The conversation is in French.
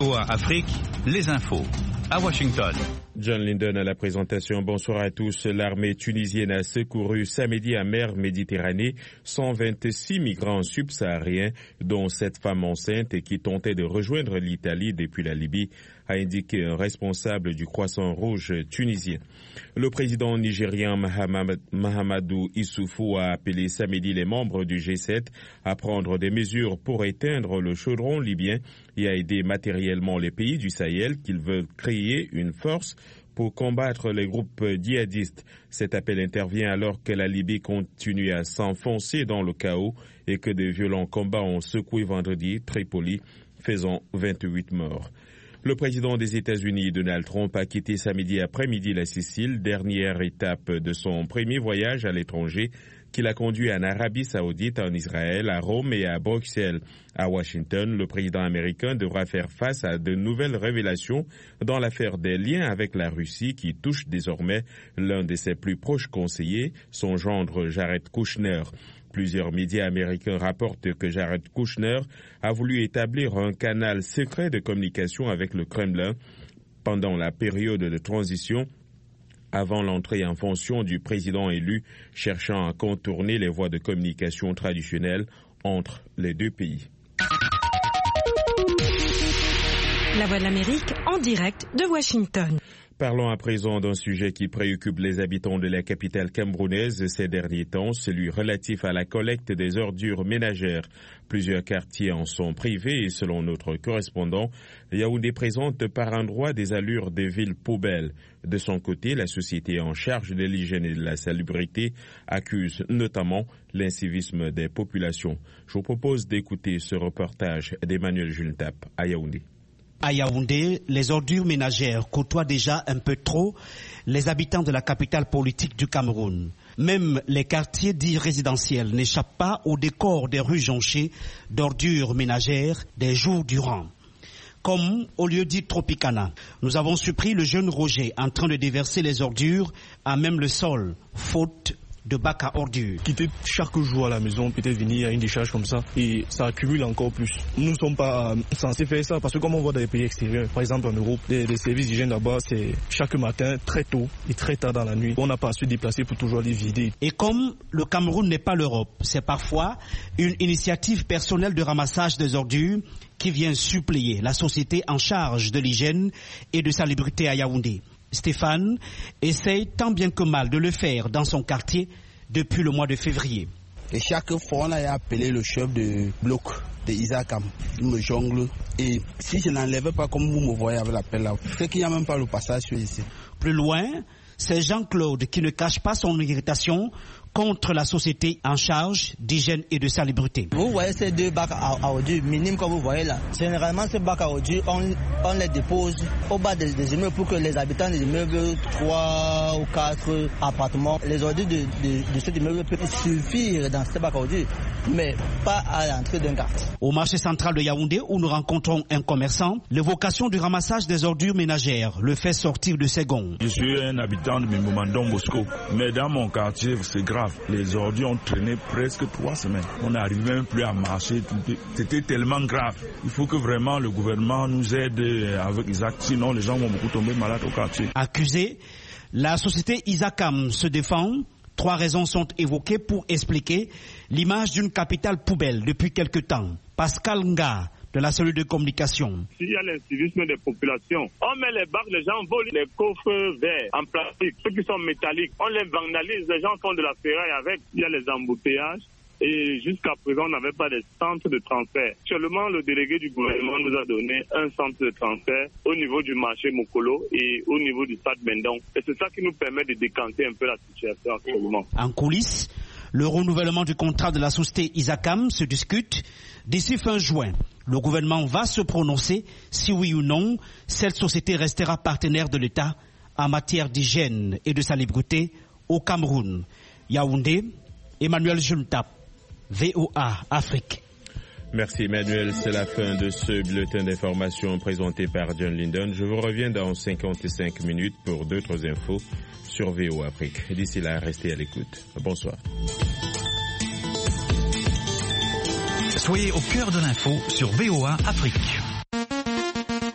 VOA Afrique, les infos. À Washington. John Linden à la présentation. Bonsoir à tous. L'armée tunisienne a secouru samedi à mer Méditerranée 126 migrants subsahariens, dont 7 femmes enceintes et qui tentaient de rejoindre l'Italie depuis la Libye, a indiqué un responsable du Croissant Rouge tunisien. Le président nigérien Mahamadou Issoufou a appelé samedi les membres du G7 à prendre des mesures pour éteindre le chaudron libyen et à aider matériellement les pays du Sahel qu'ils veulent créer une force pour combattre les groupes djihadistes. Cet appel intervient alors que la Libye continue à s'enfoncer dans le chaos et que de violents combats ont secoué vendredi Tripoli, faisant 28 morts. Le président des États-Unis, Donald Trump, a quitté samedi après-midi la Sicile, dernière étape de son premier voyage à l'étranger, qui l'a conduit en Arabie Saoudite, en Israël, à Rome et à Bruxelles. À Washington, le président américain devra faire face à de nouvelles révélations dans l'affaire des liens avec la Russie qui touche désormais l'un de ses plus proches conseillers, son gendre Jared Kushner. Plusieurs médias américains rapportent que Jared Kushner a voulu établir un canal secret de communication avec le Kremlin pendant la période de transition avant l'entrée en fonction du président élu, cherchant à contourner les voies de communication traditionnelles entre les deux pays. La Voix de l'Amérique en direct de Washington. Parlons à présent d'un sujet qui préoccupe les habitants de la capitale camerounaise ces derniers temps, celui relatif à la collecte des ordures ménagères. Plusieurs quartiers en sont privés et selon notre correspondant, Yaoundé présente par endroits des allures de villes poubelles. De son côté, la société en charge de l'hygiène et de la salubrité accuse notamment l'incivisme des populations. Je vous propose d'écouter ce reportage d'Emmanuel Jultap à Yaoundé. À Yaoundé, les ordures ménagères côtoient déjà un peu trop les habitants de la capitale politique du Cameroun. Même les quartiers dits résidentiels n'échappent pas au décor des rues jonchées d'ordures ménagères des jours durant. Comme au lieu dit Tropicana, nous avons surpris le jeune Roger en train de déverser les ordures à même le sol, faute de bac à ordures. Quitter chaque jour à la maison, peut-être venir à une décharge comme ça, et ça accumule encore plus. Nous ne sommes pas censés faire ça, parce que comme on voit dans les pays extérieurs, par exemple en Europe, les services d'hygiène là-bas, c'est chaque matin, très tôt et très tard dans la nuit. On n'a pas à se déplacer pour toujours les vider. Et comme le Cameroun n'est pas l'Europe, c'est parfois une initiative personnelle de ramassage des ordures qui vient suppléer la société en charge de l'hygiène et de salubrité à Yaoundé. Stéphane essaye tant bien que mal de le faire dans son quartier depuis le mois de février. Et chaque fois, on a appelé le chef de bloc de Isakam. Il me jongle. Et si je n'enlève pas comme vous me voyez avec l'appel là, c'est qu'il n'y a même pas le passage ici. Plus loin, c'est Jean-Claude qui ne cache pas son irritation contre la société en charge d'hygiène et de salubrité. Vous voyez ces deux bacs à ordures minimes que vous voyez là. Généralement, ces bacs à ordures, on les dépose au bas des immeubles pour que les habitants des immeubles, 3 ou 4 appartements, les ordures de cet immeuble peuvent suffire dans ces bacs à ordures, mais pas à l'entrée d'un quartier. Au marché central de Yaoundé, où nous rencontrons un commerçant, l'évocation du ramassage des ordures ménagères le fait sortir de ses gonds. Je suis un habitant de Mimomandon Bosco, mais dans mon quartier, c'est grave. Les ordures ont traîné presque 3 semaines. On n'arrivait même plus à marcher. C'était tellement grave. Il faut que vraiment le gouvernement nous aide avec Isaac. Sinon, les gens vont beaucoup tomber malades au quartier. Accusé, la société Isakam se défend. 3 raisons sont évoquées pour expliquer l'image d'une capitale poubelle depuis quelque temps. Pascal Nga, de la cellule de communication. S'il y a l'incivisme des populations, on met les bacs, les gens volent les coffres verts en plastique, ceux qui sont métalliques, on les vandalise, les gens font de la ferraille avec, il y a les embouteillages. Et jusqu'à présent, on n'avait pas de centre de transfert. Seulement, le délégué du gouvernement nous a donné un centre de transfert au niveau du marché Mokolo et au niveau du stade Bendon. Et c'est ça qui nous permet de décanter un peu la situation actuellement. En coulisses, le renouvellement du contrat de la société Isakam se discute. D'ici fin juin, le gouvernement va se prononcer si oui ou non cette société restera partenaire de l'État en matière d'hygiène et de salubrité au Cameroun. Yaoundé, Emmanuel Jultap, VOA Afrique. Merci Emmanuel, c'est la fin de ce bulletin d'information présenté par John Linden. Je vous reviens dans 55 minutes pour d'autres infos sur VOA Afrique. D'ici là, restez à l'écoute. Bonsoir. Soyez au cœur de l'info sur VOA Afrique.